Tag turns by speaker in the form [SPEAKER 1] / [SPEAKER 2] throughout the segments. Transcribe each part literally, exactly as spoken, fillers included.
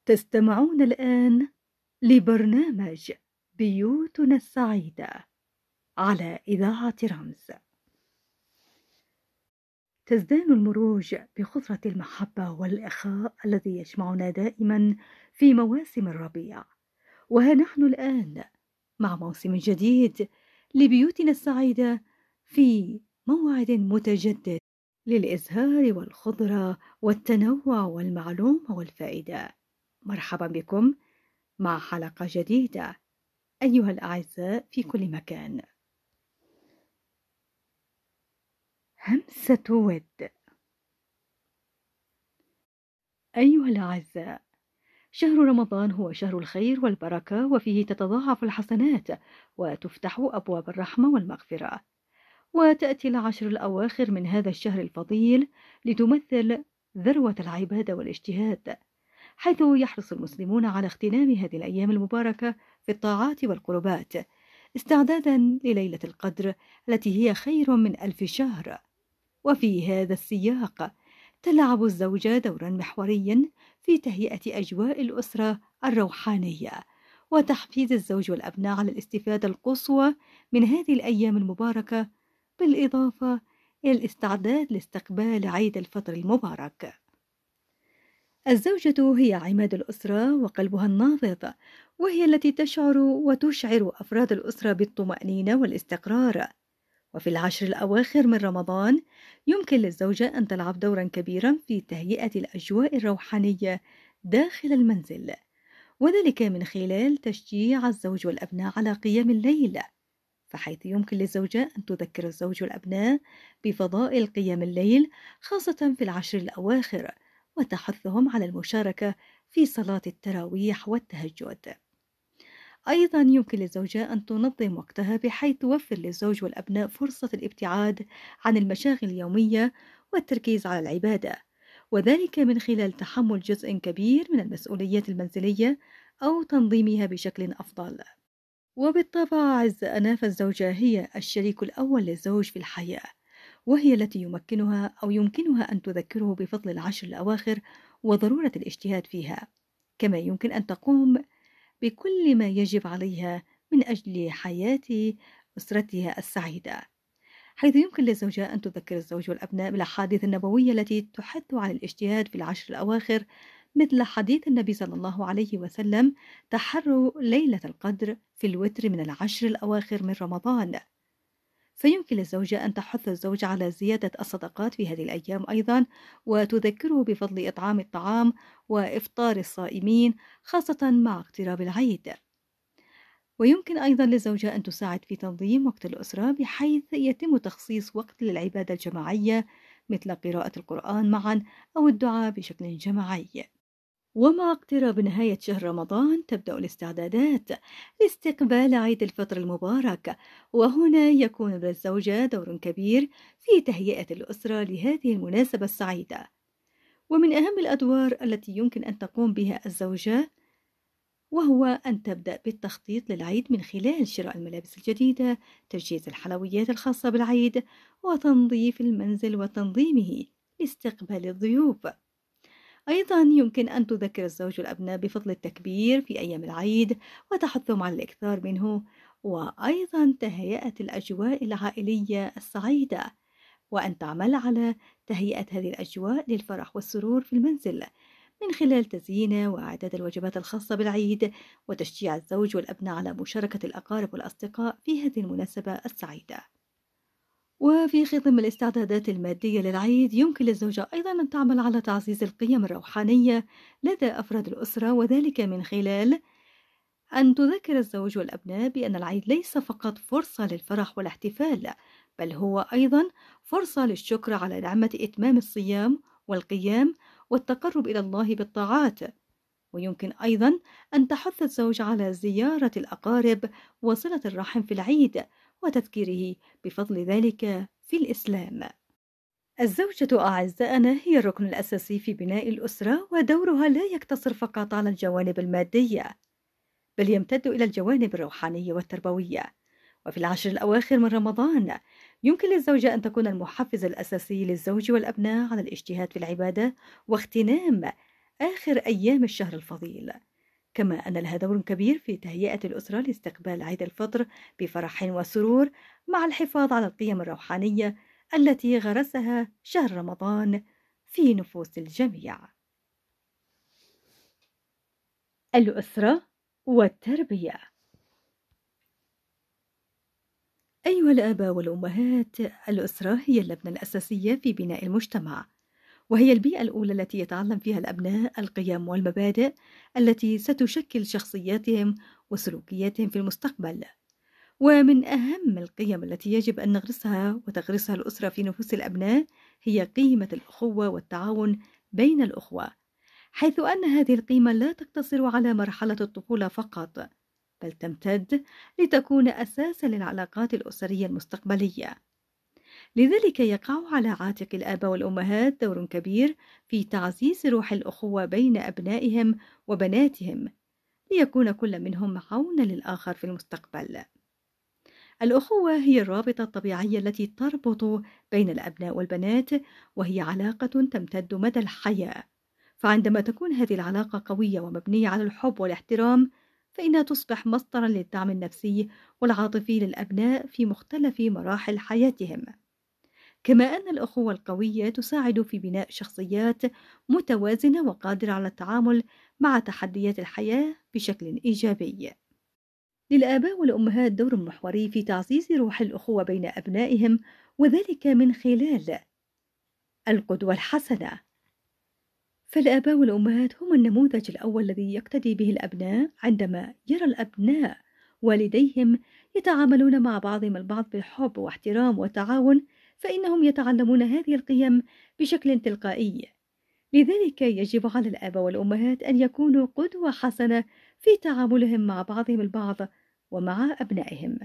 [SPEAKER 1] تستمعون الآن لبرنامج بيوتنا السعيدة على إذاعة رمز. تزدان المروج بخضرة المحبة والإخاء الذي يجمعنا دائما في مواسم الربيع، وها نحن الآن مع موسم جديد لبيوتنا السعيدة في موعد متجدد للإزهار والخضرة والتنوع والمعلومة والفائدة. مرحبا بكم مع حلقة جديدة أيها الأعزاء في كل مكان. همسة ود. أيها الأعزاء، شهر رمضان هو شهر الخير والبركة، وفيه تتضاعف الحسنات وتفتح أبواب الرحمة والمغفرة، وتأتي العشر الأواخر من هذا الشهر الفضيل لتمثل ذروة العبادة والاجتهاد، حيث يحرص المسلمون على اغتنام هذه الأيام المباركة في الطاعات والقربات استعدادا لليلة القدر التي هي خير من ألف شهر. وفي هذا السياق تلعب الزوجة دورا محوريا في تهيئة أجواء الأسرة الروحانية وتحفيز الزوج والأبناء على الاستفادة القصوى من هذه الأيام المباركة، بالإضافة إلى الاستعداد لاستقبال عيد الفطر المبارك. الزوجة هي عماد الأسرة وقلبها النابض، وهي التي تشعر وتشعر أفراد الأسرة بالطمأنينة والاستقرار. وفي العشر الأواخر من رمضان يمكن للزوجة أن تلعب دورا كبيرا في تهيئة الأجواء الروحانية داخل المنزل، وذلك من خلال تشجيع الزوج والأبناء على قيام الليل، فحيث يمكن للزوجة أن تذكر الزوج والأبناء بفضائل قيام الليل خاصة في العشر الأواخر، وتحثهم على المشاركة في صلاة التراويح والتهجد. أيضا يمكن للزوجة أن تنظم وقتها بحيث توفر للزوج والأبناء فرصة الابتعاد عن المشاغل اليومية والتركيز على العبادة، وذلك من خلال تحمل جزء كبير من المسؤوليات المنزلية أو تنظيمها بشكل أفضل. وبالطبع أعزائنا، فالزوجة هي الشريك الأول للزوج في الحياة، وهي التي يمكنها أو يمكنها أن تذكره بفضل العشر الأواخر وضرورة الاجتهاد فيها، كما يمكن أن تقوم بكل ما يجب عليها من أجل حياة أسرتها السعيدة، حيث يمكن للزوجة أن تذكر الزوج والأبناء بالأحاديث النبوية التي تحث على الاجتهاد في العشر الأواخر، مثل حديث النبي صلى الله عليه وسلم: تحروا ليلة القدر في الوتر من العشر الأواخر من رمضان. فيمكن للزوجة أن تحث الزوج على زيادة الصدقات في هذه الأيام أيضا، وتذكره بفضل إطعام الطعام وإفطار الصائمين خاصة مع اقتراب العيد. ويمكن أيضا للزوجة أن تساعد في تنظيم وقت الأسرة بحيث يتم تخصيص وقت للعبادة الجماعية مثل قراءة القرآن معا أو الدعاء بشكل جماعي. ومع اقتراب نهاية شهر رمضان تبدأ الاستعدادات لاستقبال عيد الفطر المبارك، وهنا يكون للزوجة دور كبير في تهيئة الأسرة لهذه المناسبة السعيدة. ومن أهم الأدوار التي يمكن أن تقوم بها الزوجة وهو أن تبدأ بالتخطيط للعيد من خلال شراء الملابس الجديدة، تجهيز الحلويات الخاصة بالعيد، وتنظيف المنزل وتنظيمه لاستقبال الضيوف. أيضا يمكن أن تذكر الزوج والأبناء بفضل التكبير في أيام العيد وتحثهم على الإكثار منه، وأيضا تهيئة الأجواء العائلية السعيدة، وأن تعمل على تهيئة هذه الأجواء للفرح والسرور في المنزل من خلال تزيين وإعداد الوجبات الخاصة بالعيد، وتشجيع الزوج والأبناء على مشاركة الأقارب والأصدقاء في هذه المناسبة السعيدة. وفي خضم الاستعدادات المادية للعيد يمكن للزوجة أيضا أن تعمل على تعزيز القيم الروحانية لدى أفراد الأسرة، وذلك من خلال أن تذكر الزوج والأبناء بأن العيد ليس فقط فرصة للفرح والاحتفال، بل هو أيضا فرصة للشكر على نعمة إتمام الصيام والقيام والتقرب إلى الله بالطاعات. ويمكن أيضا أن تحث الزوج على زيارة الأقارب وصلة الرحم في العيد وتذكيره بفضل ذلك في الإسلام. الزوجة أعزائنا هي الركن الأساسي في بناء الأسرة، ودورها لا يقتصر فقط على الجوانب المادية، بل يمتد إلى الجوانب الروحانية والتربوية. وفي العشر الأواخر من رمضان يمكن للزوجة أن تكون المحفز الأساسي للزوج والأبناء على الاجتهاد في العبادة واغتنام آخر أيام الشهر الفضيل. كما أن لها دور كبير في تهيئة الأسرة لاستقبال عيد الفطر بفرح وسرور، مع الحفاظ على القيم الروحانية التي غرسها شهر رمضان في نفوس الجميع. الأسرة والتربية. أيها الآباء والأمهات، الأسرة هي اللبنة الأساسية في بناء المجتمع، وهي البيئة الأولى التي يتعلم فيها الأبناء القيم والمبادئ التي ستشكل شخصياتهم وسلوكياتهم في المستقبل. ومن أهم القيم التي يجب أن نغرسها وتغرسها الأسرة في نفوس الأبناء هي قيمة الأخوة والتعاون بين الأخوة، حيث أن هذه القيمة لا تقتصر على مرحلة الطفولة فقط، بل تمتد لتكون أساسا للعلاقات الأسرية المستقبلية. لذلك يقع على عاتق الآباء والأمهات دور كبير في تعزيز روح الأخوة بين أبنائهم وبناتهم، ليكون كل منهم عونا للآخر في المستقبل. الأخوة هي الرابطة الطبيعية التي تربط بين الأبناء والبنات، وهي علاقة تمتد مدى الحياة. فعندما تكون هذه العلاقة قوية ومبنية على الحب والاحترام، فإنها تصبح مصدرا للدعم النفسي والعاطفي للأبناء في مختلف مراحل حياتهم. كما أن الأخوة القوية تساعد في بناء شخصيات متوازنة وقادرة على التعامل مع تحديات الحياة بشكل إيجابي. للآباء والأمهات دور محوري في تعزيز روح الأخوة بين أبنائهم، وذلك من خلال القدوة الحسنة. فالآباء والأمهات هم النموذج الأول الذي يقتدي به الأبناء. عندما يرى الأبناء والديهم يتعاملون مع بعضهم البعض بالحب واحترام وتعاون، فإنهم يتعلمون هذه القيم بشكل تلقائي. لذلك يجب على الآباء والأمهات أن يكونوا قدوة حسنة في تعاملهم مع بعضهم البعض ومع أبنائهم.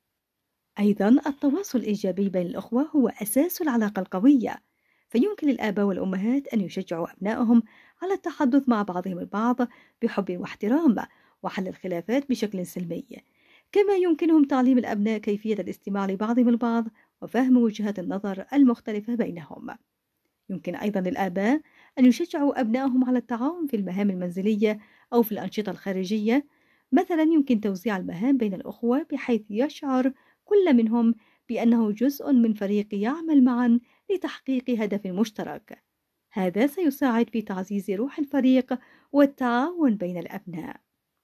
[SPEAKER 1] أيضا التواصل الإيجابي بين الأخوة هو أساس العلاقة القوية، فيمكن للآباء والأمهات أن يشجعوا أبنائهم على التحدث مع بعضهم البعض بحب واحترام، وحل الخلافات بشكل سلمي. كما يمكنهم تعليم الأبناء كيفية الاستماع لبعضهم البعض وفهم وجهات النظر المختلفة بينهم. يمكن أيضا للآباء أن يشجعوا أبنائهم على التعاون في المهام المنزلية أو في الأنشطة الخارجية. مثلا يمكن توزيع المهام بين الأخوة بحيث يشعر كل منهم بأنه جزء من فريق يعمل معا لتحقيق هدف مشترك. هذا سيساعد في تعزيز روح الفريق والتعاون بين الأبناء.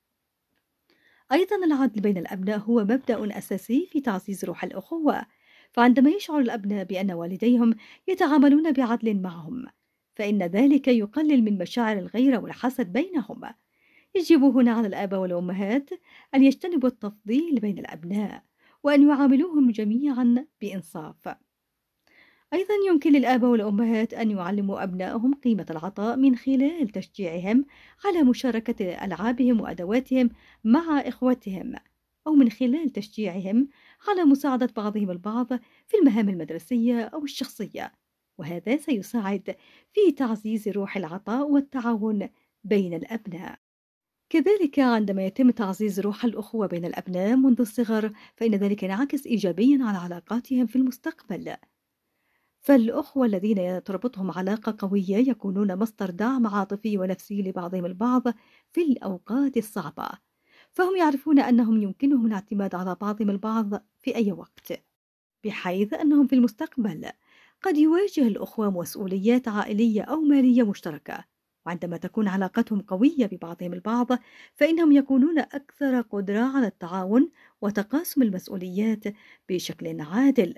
[SPEAKER 1] أيضا العدل بين الأبناء هو مبدأ أساسي في تعزيز روح الأخوة، فعندما يشعر الأبناء بأن والديهم يتعاملون بعدل معهم، فإن ذلك يقلل من مشاعر الغيرة والحسد بينهم. يجب هنا على الآباء والأمهات أن يجتنبوا التفضيل بين الأبناء وأن يعاملوهم جميعا بإنصاف. أيضا يمكن للآباء والأمهات أن يعلموا أبنائهم قيمة العطاء من خلال تشجيعهم على مشاركة ألعابهم وأدواتهم مع إخوتهم، أو من خلال تشجيعهم على مساعدة بعضهم البعض في المهام المدرسية أو الشخصية، وهذا سيساعد في تعزيز روح العطاء والتعاون بين الأبناء. كذلك عندما يتم تعزيز روح الأخوة بين الأبناء منذ الصغر، فإن ذلك ينعكس إيجابيا على علاقاتهم في المستقبل. فالأخوة الذين تربطهم علاقة قوية يكونون مصدر دعم عاطفي ونفسي لبعضهم البعض في الأوقات الصعبة، فهم يعرفون أنهم يمكنهم الاعتماد على بعضهم البعض في أي وقت، بحيث أنهم في المستقبل قد يواجه الأخوة مسؤوليات عائلية أو مالية مشتركة. وعندما تكون علاقتهم قوية ببعضهم البعض، فإنهم يكونون أكثر قدرة على التعاون وتقاسم المسؤوليات بشكل عادل.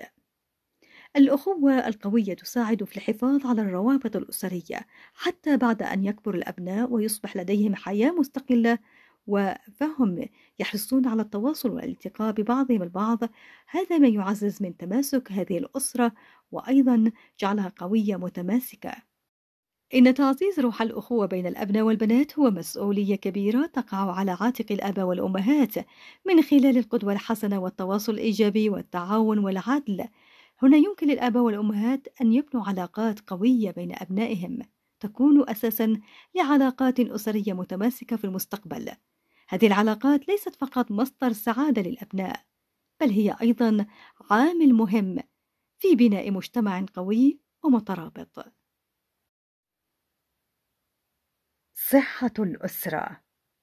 [SPEAKER 1] الأخوة القوية تساعد في الحفاظ على الروابط الأسرية حتى بعد أن يكبر الأبناء ويصبح لديهم حياة مستقلة، وفهم يحرصون على التواصل والالتقاء ببعضهم البعض. هذا ما يعزز من تماسك هذه الأسرة وأيضا جعلها قوية متماسكة. إن تعزيز روح الأخوة بين الأبناء والبنات هو مسؤولية كبيرة تقع على عاتق الآباء والأمهات من خلال القدوة الحسنة والتواصل الإيجابي والتعاون والعدل. هنا يمكن للآباء والأمهات أن يبنوا علاقات قوية بين أبنائهم تكون أساسا لعلاقات أسرية متماسكة في المستقبل. هذه العلاقات ليست فقط مصدر سعادة للأبناء، بل هي أيضا عامل مهم في بناء مجتمع قوي ومترابط. صحة الأسرة.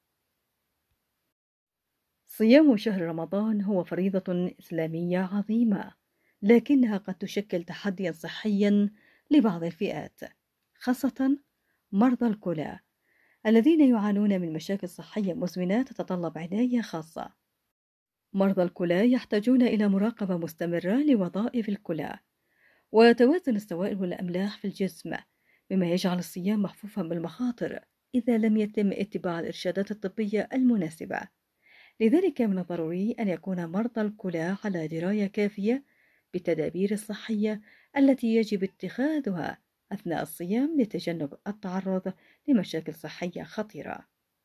[SPEAKER 1] صيام شهر رمضان هو فريضة إسلامية عظيمة، لكنها قد تشكل تحديا صحيا لبعض الفئات، خاصة مرضى الكلى الذين يعانون من مشاكل صحية مزمنة تتطلب عناية خاصة. مرضى الكلى يحتاجون إلى مراقبة مستمرة لوظائف الكلى وتوازن السوائل والأملاح في الجسم، مما يجعل الصيام محفوفا بالمخاطر إذا لم يتم اتباع الإرشادات الطبية المناسبة. لذلك من الضروري أن يكون مرضى الكلى على دراية كافية بالتدابير الصحية التي يجب اتخاذها أثناء الصيام لتجنب التعرض لمشاكل صحية خطيرة.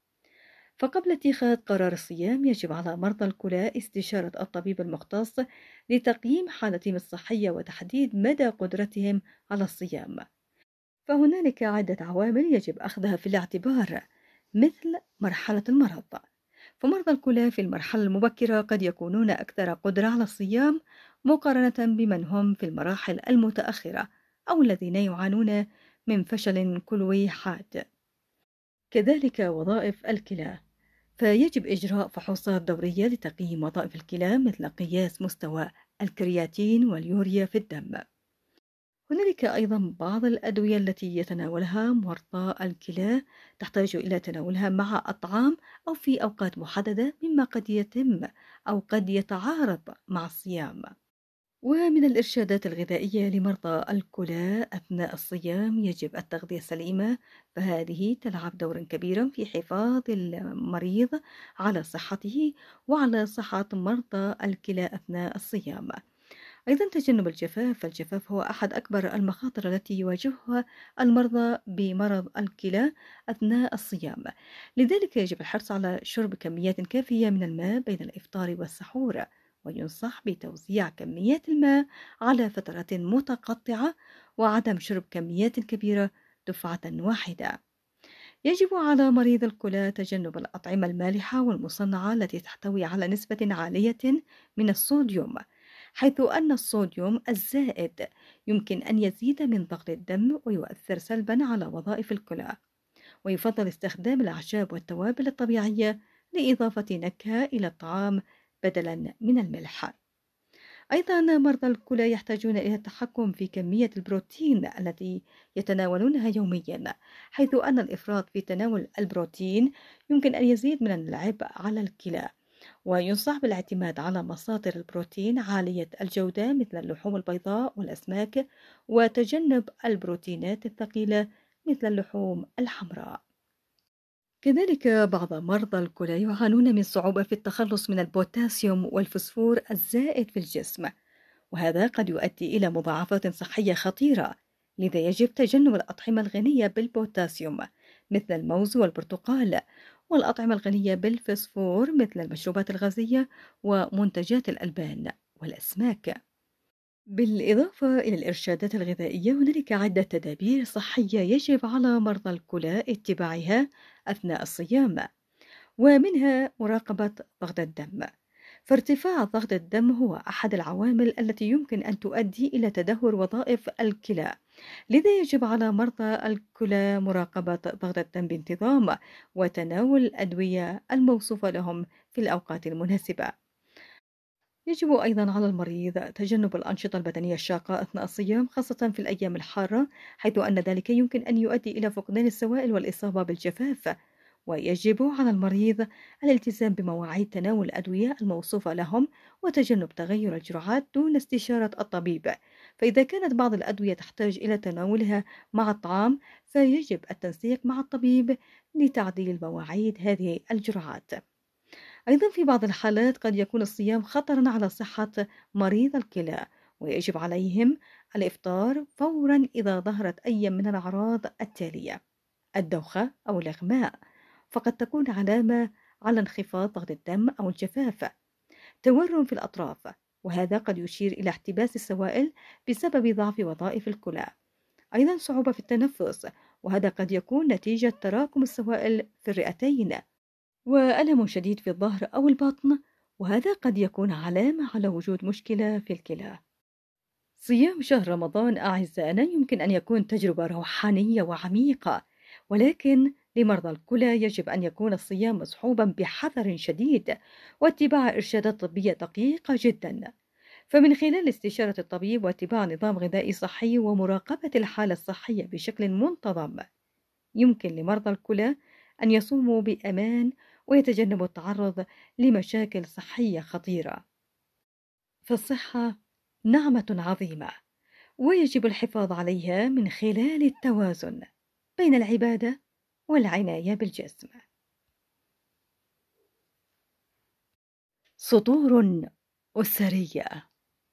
[SPEAKER 1] فقبل اتخاذ قرار الصيام يجب على مرضى الكلى استشارة الطبيب المختص لتقييم حالتهم الصحية وتحديد مدى قدرتهم على الصيام. فهنالك عدة عوامل يجب أخذها في الاعتبار، مثل مرحلة المرض. فمرضى الكلى في المرحلة المبكرة قد يكونون أكثر قدرة على الصيام مقارنة بمن هم في المراحل المتأخرة أو الذين يعانون من فشل كلوي حاد. كذلك وظائف الكلى، فيجب إجراء فحوصات دورية لتقييم وظائف الكلى مثل قياس مستوى الكرياتين واليوريا في الدم. هنالك أيضا بعض الأدوية التي يتناولها مرضى الكلى تحتاج إلى تناولها مع الطعام أو في أوقات محددة، مما قد يتم أو قد يتعارض مع الصيام. ومن الإرشادات الغذائية لمرضى الكلى أثناء الصيام يجب التغذية السليمة، فهذه تلعب دورا كبيرا في حفاظ المريض على صحته وعلى صحة مرضى الكلى أثناء الصيام. أيضا تجنب الجفاف، فالجفاف هو أحد أكبر المخاطر التي يواجهها المرضى بمرض الكلى أثناء الصيام. لذلك يجب الحرص على شرب كميات كافية من الماء بين الإفطار والسحور، وينصح بتوزيع كميات الماء على فترات متقطعة وعدم شرب كميات كبيرة دفعة واحدة. يجب على مريض الكلى تجنب الأطعمة المالحة والمصنعة التي تحتوي على نسبة عالية من الصوديوم، حيث أن الصوديوم الزائد يمكن أن يزيد من ضغط الدم ويؤثر سلبا على وظائف الكلى. ويفضل استخدام الأعشاب والتوابل الطبيعية لإضافة نكهة إلى الطعام بدلا من الملح. أيضا مرضى الكلى يحتاجون إلى التحكم في كمية البروتين التي يتناولونها يوميا، حيث أن الإفراط في تناول البروتين يمكن أن يزيد من العبء على الكلى. وينصح بالاعتماد على مصادر البروتين عالية الجودة مثل اللحوم البيضاء والأسماك، وتجنب البروتينات الثقيلة مثل اللحوم الحمراء. كذلك بعض مرضى الكلى يعانون من صعوبة في التخلص من البوتاسيوم والفسفور الزائد في الجسم، وهذا قد يؤدي إلى مضاعفات صحية خطيرة. لذا يجب تجنب الأطعمة الغنية بالبوتاسيوم مثل الموز والبرتقال، والأطعمة الغنية بالفسفور مثل المشروبات الغازية ومنتجات الألبان والأسماك. بالإضافة إلى الإرشادات الغذائية هنالك عدة تدابير صحية يجب على مرضى الكلى اتباعها أثناء الصيام، ومنها مراقبة ضغط الدم. فارتفاع ضغط الدم هو أحد العوامل التي يمكن أن تؤدي إلى تدهور وظائف الكلى، لذا يجب على مرضى الكلى مراقبة ضغط الدم بانتظام وتناول الأدوية الموصوفة لهم في الأوقات المناسبة. يجب أيضا على المريض تجنب الأنشطة البدنية الشاقة أثناء الصيام، خاصة في الأيام الحارة، حيث أن ذلك يمكن أن يؤدي إلى فقدان السوائل والإصابة بالجفاف. ويجب على المريض الالتزام بمواعيد تناول الأدوية الموصوفة لهم وتجنب تغير الجرعات دون استشارة الطبيب. فإذا كانت بعض الأدوية تحتاج إلى تناولها مع الطعام فيجب التنسيق مع الطبيب لتعديل مواعيد هذه الجرعات. أيضا في بعض الحالات قد يكون الصيام خطرا على صحة مريض الكلى، ويجب عليهم الإفطار فورا إذا ظهرت أي من الأعراض التالية: الدوخة أو الإغماء، فقد تكون علامة على انخفاض ضغط الدم أو الجفاف، تورم في الأطراف، وهذا قد يشير إلى احتباس السوائل بسبب ضعف وظائف الكلى. أيضا صعوبة في التنفس، وهذا قد يكون نتيجة تراكم السوائل في الرئتين، وألم شديد في الظهر أو البطن، وهذا قد يكون علامة على وجود مشكلة في الكلى. صيام شهر رمضان أعزائنا يمكن أن يكون تجربة روحانية وعميقة، ولكن لمرضى الكلى يجب أن يكون الصيام مصحوبا بحذر شديد واتباع إرشادات طبية دقيقة جدا. فمن خلال استشارة الطبيب واتباع نظام غذائي صحي ومراقبة الحالة الصحية بشكل منتظم، يمكن لمرضى الكلى أن يصوموا بأمان ويتجنبوا التعرض لمشاكل صحية خطيرة. فالصحة نعمة عظيمة، ويجب الحفاظ عليها من خلال التوازن بين العبادة والعناية بالجسم. سطور أسرية.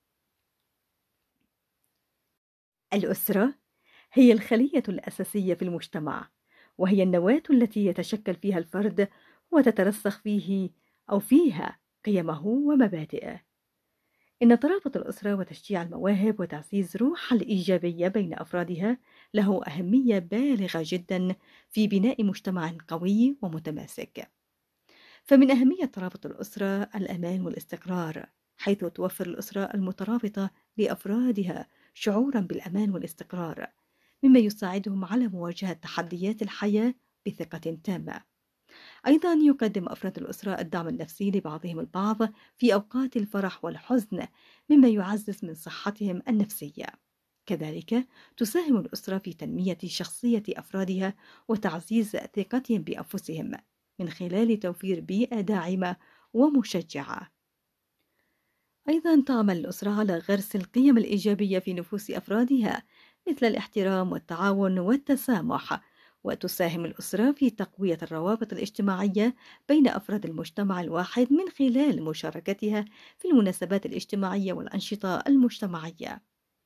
[SPEAKER 1] الأسرة هي الخلية الأساسية في المجتمع، وهي النواة التي يتشكل فيها الفرد وتترسخ فيه أو فيها قيمه ومبادئه. إن ترابط الأسرة وتشجيع المواهب وتعزيز روح الإيجابية بين أفرادها له أهمية بالغة جدا في بناء مجتمع قوي ومتماسك. فمن أهمية ترابط الأسرة الأمان والاستقرار، حيث توفر الأسرة المترابطة لأفرادها شعورا بالأمان والاستقرار، مما يساعدهم على مواجهة تحديات الحياة بثقة تامة. أيضا يقدم أفراد الأسرة الدعم النفسي لبعضهم البعض في أوقات الفرح والحزن، مما يعزز من صحتهم النفسية. كذلك تساهم الأسرة في تنمية شخصية أفرادها وتعزيز ثقتهم بأنفسهم من خلال توفير بيئة داعمة ومشجعة. أيضا تعمل الأسرة على غرس القيم الإيجابية في نفوس أفرادها مثل الاحترام والتعاون والتسامح، وتساهم الأسرة في تقوية الروابط الاجتماعية بين أفراد المجتمع الواحد من خلال مشاركتها في المناسبات الاجتماعية والأنشطة المجتمعية.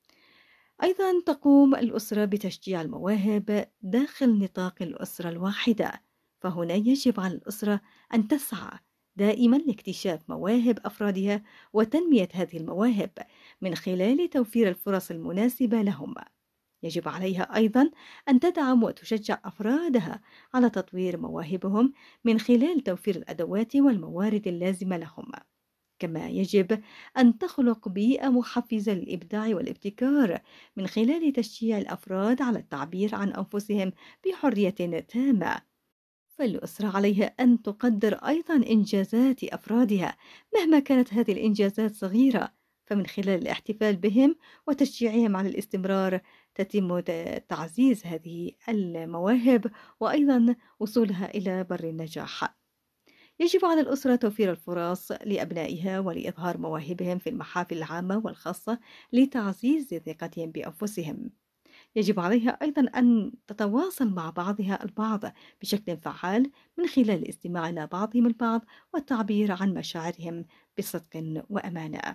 [SPEAKER 1] أيضا تقوم الأسرة بتشجيع المواهب داخل نطاق الأسرة الواحدة، فهنا يجب على الأسرة أن تسعى دائما لاكتشاف مواهب أفرادها وتنمية هذه المواهب من خلال توفير الفرص المناسبة لهم. يجب عليها أيضا أن تدعم وتشجع أفرادها على تطوير مواهبهم من خلال توفير الأدوات والموارد اللازمة لهم. كما يجب أن تخلق بيئة محفزة للإبداع والابتكار من خلال تشجيع الأفراد على التعبير عن أنفسهم بحرية تامة. فالأسرة عليها أن تقدر أيضا إنجازات أفرادها مهما كانت هذه الإنجازات صغيرة، فمن خلال الاحتفال بهم وتشجيعهم على الاستمرار تتم تعزيز هذه المواهب وأيضا وصولها إلى بر النجاح. يجب على الأسرة توفير الفرص لأبنائها ولإظهار مواهبهم في المحافل العامة والخاصة لتعزيز ثقتهم بأنفسهم. يجب عليها أيضا أن تتواصل مع بعضها البعض بشكل فعال من خلال الاستماع إلى بعضهم البعض والتعبير عن مشاعرهم بصدق وأمانة.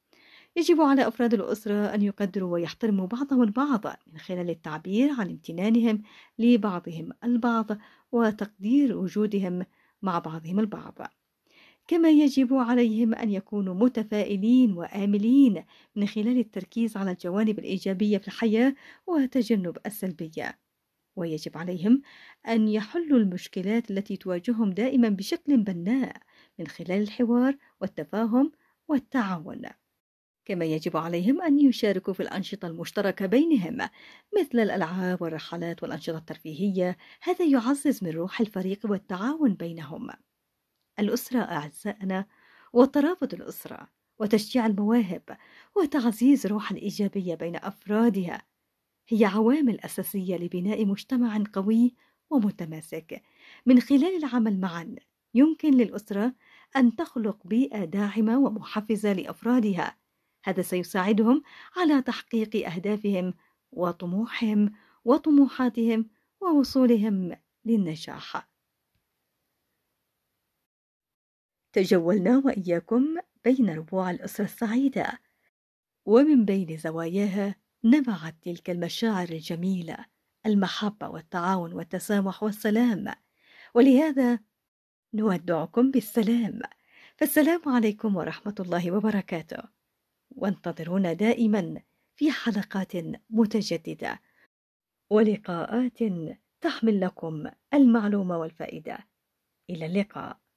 [SPEAKER 1] يجب على أفراد الأسرة أن يقدروا ويحترموا بعضهم البعض من خلال التعبير عن امتنانهم لبعضهم البعض وتقدير وجودهم مع بعضهم البعض. كما يجب عليهم أن يكونوا متفائلين وآملين من خلال التركيز على الجوانب الإيجابية في الحياة وتجنب السلبية. ويجب عليهم أن يحلوا المشكلات التي تواجههم دائما بشكل بناء من خلال الحوار والتفاهم والتعاون. كما يجب عليهم أن يشاركوا في الأنشطة المشتركة بينهم مثل الألعاب والرحلات والأنشطة الترفيهية، هذا يعزز من روح الفريق والتعاون بينهم. الأسرة أعزائنا وترابط الأسرة وتشجيع المواهب وتعزيز روح الإيجابية بين أفرادها هي عوامل أساسية لبناء مجتمع قوي ومتماسك. من خلال العمل معا يمكن للأسرة أن تخلق بيئة داعمة ومحفزة لأفرادها، هذا سيساعدهم على تحقيق أهدافهم وطموحهم وطموحاتهم ووصولهم للنجاح. تجولنا وإياكم بين ربوع الأسرة السعيدة، ومن بين زواياها نبعت تلك المشاعر الجميلة، المحبة والتعاون والتسامح والسلام. ولهذا نودعكم بالسلام، فالسلام عليكم ورحمة الله وبركاته، وانتظرونا دائما في حلقات متجددة ولقاءات تحمل لكم المعلومة والفائدة. إلى اللقاء.